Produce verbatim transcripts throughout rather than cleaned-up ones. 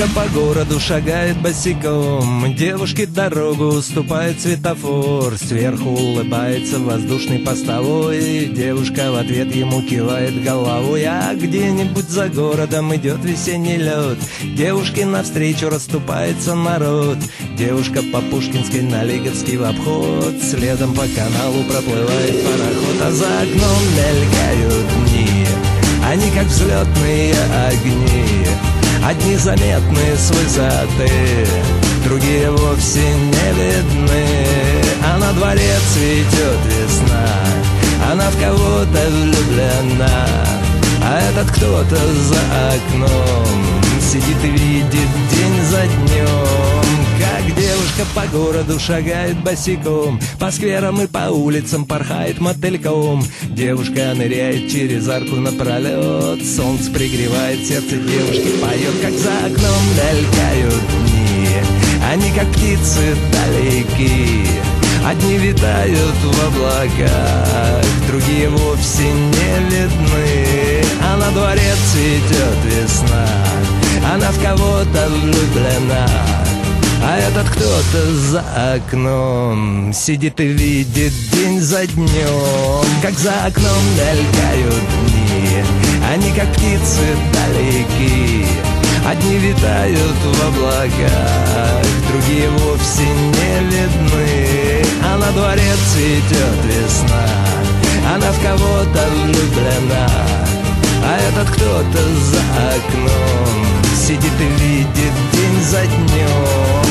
Девушка по городу шагает босиком, девушке дорогу уступает светофор. Сверху улыбается воздушный постовой, девушка в ответ ему кивает головой. А где-нибудь за городом идет весенний лед, девушке навстречу расступается народ. Девушка по Пушкинской на Лиговский в обход, следом по каналу проплывает пароход. А за окном мелькают дни, они как взлетные огни, одни заметны с высоты, другие вовсе не видны. А на дворе цветет весна, она в кого-то влюблена, а этот кто-то за окном сидит и видит день за днем. Как девушка по городу шагает босиком, по скверам и по улицам порхает мотыльком. Девушка ныряет через арку напролет, солнце пригревает, сердце девушки поет. Как за окном мелькают дни, они как птицы далеки, одни витают в облаках, другие вовсе не видны. А на дворе цветет весна, она в кого-то влюблена, а этот кто-то за окном сидит и видит день за днем. Как за окном мелькают дни, они как птицы далеки, одни витают в облаках, другие вовсе не видны. А на дворе цветет весна, она в кого-то влюблена, а этот кто-то за окном сидит и видит день за днем.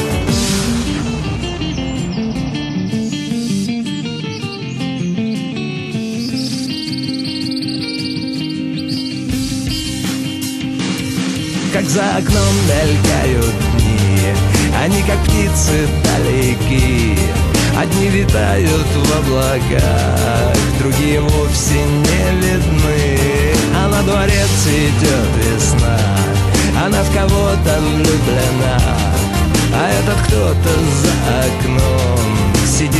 Как за окном мелькают дни, они как птицы далеки, одни витают в облаках, другие вовсе не видны. А на дворе цветет весна, она в кого-то влюблена, а этот кто-то за окном сидит